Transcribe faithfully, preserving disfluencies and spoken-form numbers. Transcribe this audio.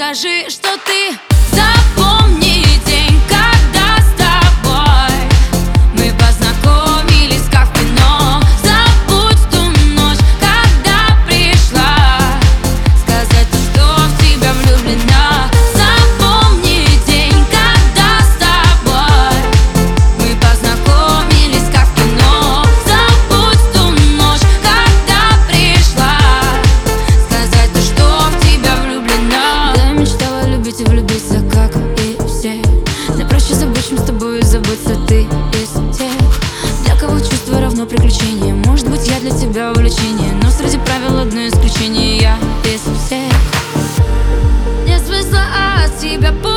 скажи, что ты запомни день, когда с тобой мы познакомились, как в кино. Забудь ту ночь, когда пришла сказать, что в тебя влюблена. Запомни день, когда с тобой мы познакомились, как в кино. Забудь ту ночь, когда пришла сказать, что в тебя влюблена. Я мечтала любить и влюбиться, как и все. Но проще забыть, чем с тобой забыться, ты из тех, для кого чувство равно приключение. Может быть, я для тебя увлечение, но среди правил одно исключение: я из всех. Нет смысла от тебя